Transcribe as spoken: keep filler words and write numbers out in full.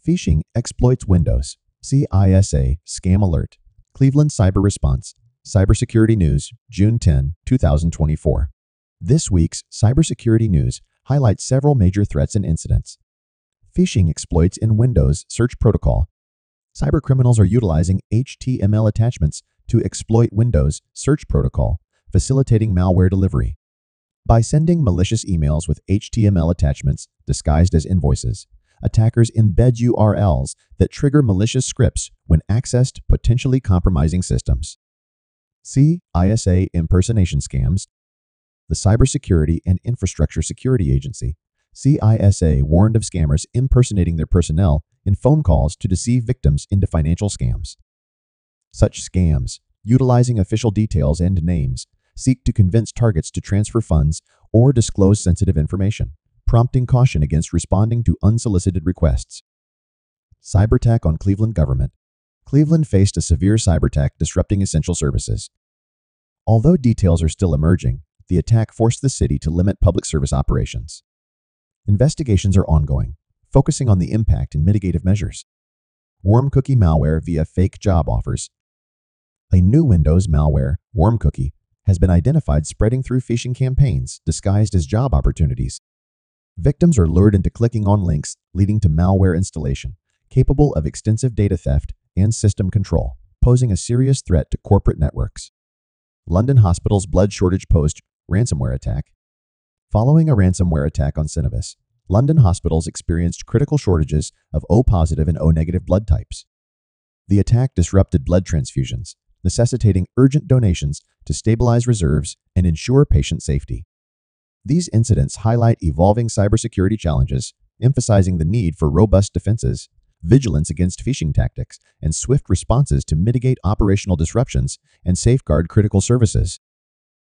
Phishing exploits Windows. C I S A Scam Alert. Cleveland Cyber Response. Cybersecurity News, June tenth, two thousand twenty-four. This week's cybersecurity news highlights several major threats and incidents. Phishing exploits in Windows Search Protocol. Cybercriminals are utilizing H T M L attachments to exploit Windows Search Protocol, facilitating malware delivery. By sending malicious emails with H T M L attachments disguised as invoices, attackers embed U R Ls that trigger malicious scripts when accessed potentially compromising systems. C I S A Impersonation Scams. The Cybersecurity and Infrastructure Security Agency, C I S A, warned of scammers impersonating their personnel in phone calls to deceive victims into financial scams. Such scams, utilizing official details and names, seek to convince targets to transfer funds or disclose sensitive information, prompting caution against responding to unsolicited requests. Cyberattack on Cleveland government. Cleveland faced a severe cyberattack disrupting essential services. Although details are still emerging, the attack forced the city to limit public service operations. Investigations are ongoing, focusing on the impact and mitigative measures. Wormcookie malware via fake job offers. A new Windows malware, Wormcookie, has been identified spreading through phishing campaigns disguised as job opportunities. Victims are lured into clicking on links leading to malware installation, capable of extensive data theft and system control, posing a serious threat to corporate networks. London Hospital's blood shortage posed ransomware attack. Following a ransomware attack on Synovus, London hospitals experienced critical shortages of O positive and O negative blood types. The attack disrupted blood transfusions, necessitating urgent donations to stabilize reserves and ensure patient safety. These incidents highlight evolving cybersecurity challenges, emphasizing the need for robust defenses, vigilance against phishing tactics, and swift responses to mitigate operational disruptions and safeguard critical services.